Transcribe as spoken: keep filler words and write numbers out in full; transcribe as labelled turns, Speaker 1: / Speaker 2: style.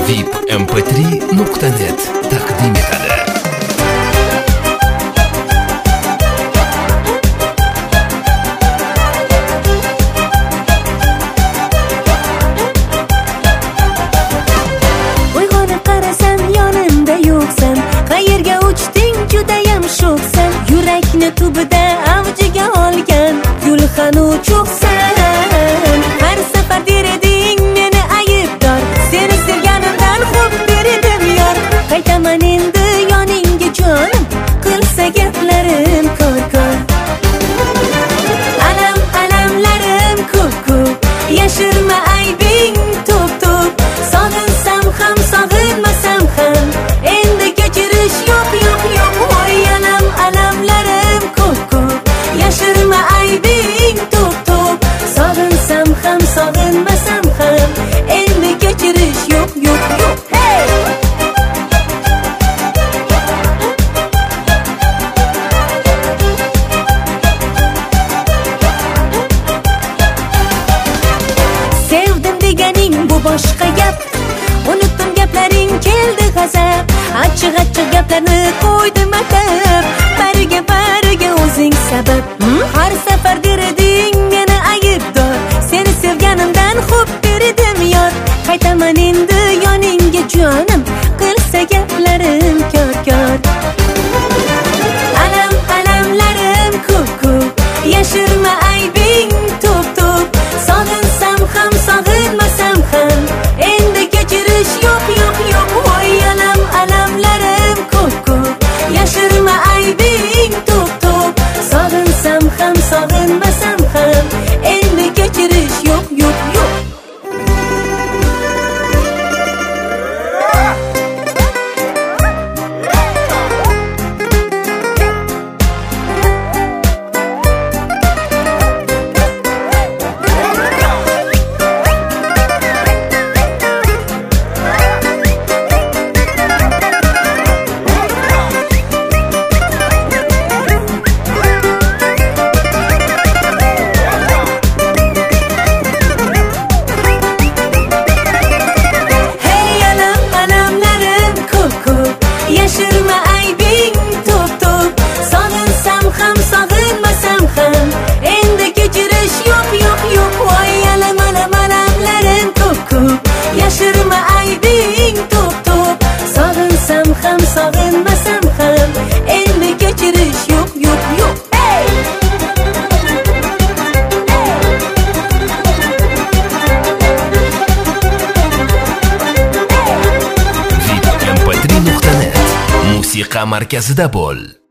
Speaker 1: vip m p три nuqta net taqdim etadi.
Speaker 2: Uyg'onib qarasam yonimda yo'qsan, qayerga uchding judayam sho'xsan, yurakni tubida avjiga olgan gulxan uchoqsan. Har safar der eding meni aybdor, seni sevganimdan xo'p berdim yor. Qaytaman endi yoningga jonim, qilsa gaplarim kor-kor. Alam alamlarim ko'p-ko'p, yashirma aybing to'p-to'p. Sog'insam ham sog'inmasam ham endi kechirish yo'q yo'q yo'q. Voy alam alamlarim ko'p-ko'p, yashirma aybing to'p-to'p. Sog'insam ham sog'inmasam ham endi kechirish yo'q yo'q yo'q. Hey! Sevdim deganing bu boshqa gap, unutdim gaplaring keldi g'azab. Achchiq-achchiq gaplarni qo'ydim atab, bariga bariga o'zing sabab. Har safar der eding meni aybdor, seni sevganimdan xo'p berdim yor. Qaytaman endi yoningga jonim, qilsa gaplarim kor-kor. Alam alamlarim ko'p-ko'p, yashirma aybing to'p-to'p. Sog'insam ham sog'inmasam ham endi kechirish yo'q yo'q yo'q. Voy alam alamlarim ko'p-ko'p, yashirma aybing to'p-to'p. Sog'insam ham sog'inmasam ham endi kechirish yo'q yo'q yo'q. Yashirma aybing to'p-to'p. Sog'insam ham sog'inmasam ham endi kechirish yo'q yo'q yo'q. Voy alam alam alamlarim ko'p-ko'p, yashirma aybing to'p-to'p. Sog'insam ham sog'inmasam ham endi kechirish yo'q yo'q yo'q. Hey!
Speaker 1: vip m p три nuqta net musiqa markazida bo'l.